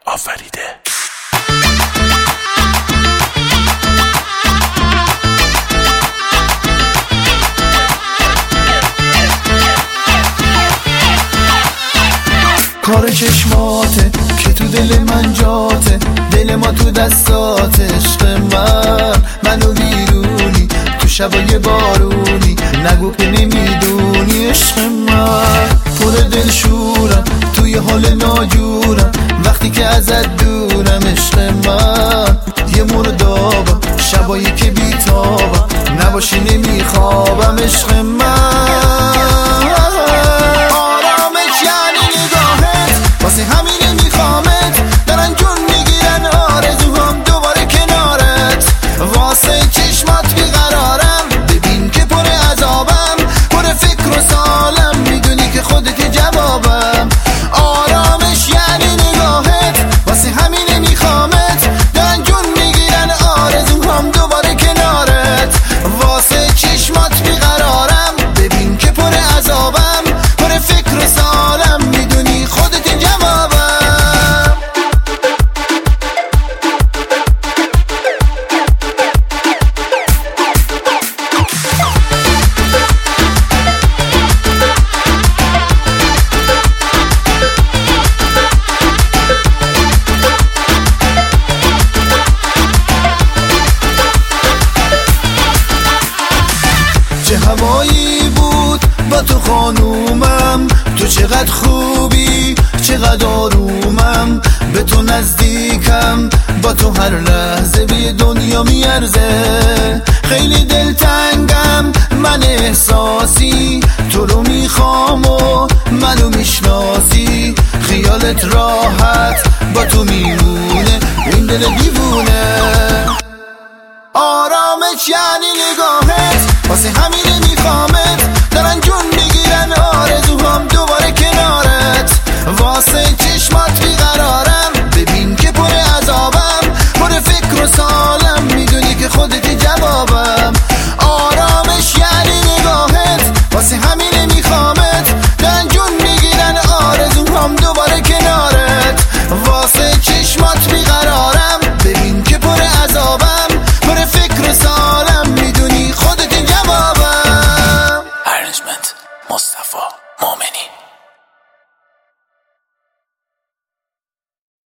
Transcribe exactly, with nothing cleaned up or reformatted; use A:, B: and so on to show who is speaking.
A: آفریده.
B: کار چشماته که تو دل من جاته، دل ما تو دستاته. عشق من منو بیرونی تو شبای بارونی، نگو که نمیدونی. عشق من پر دل شورم توی حال ناجورم وقتی که ازت دورم. عشق من یه مردابم شبایی که بیتابم، نباشی نمیخوابم. عشق من آرامش یعنی نگاهت، واسه همینه میخوامت. دارن جون میگیرن آرزوهام دوباره کنارت، واسه چشمات بیقرارم. ببین که پر عذابم، پر فکر و سالم، میدونی که خودت جوابم. آرامش یعنی نگاهت، واسه همینه میخوامت. دارن جون میگیرن آرزوهام دوباره کنارت، واسه چشمات بیقرارم. ببین که پر عذابم، پر فکر و سالم، میدونی خودت جوابم. چه هوایی بود با تو خانومم، تو چقدر خوبی چقدر آرومم. به تو نزدیکم، با تو هر لحظه به دنیا میارزه. خیلی دلتنگم من احساسی، تو رو میخوام و منو میشناسی. خیالت راحت با تو میمونه این دل دیوونه. آرامش یعنی نگاهت، واسه همینه میخوامه.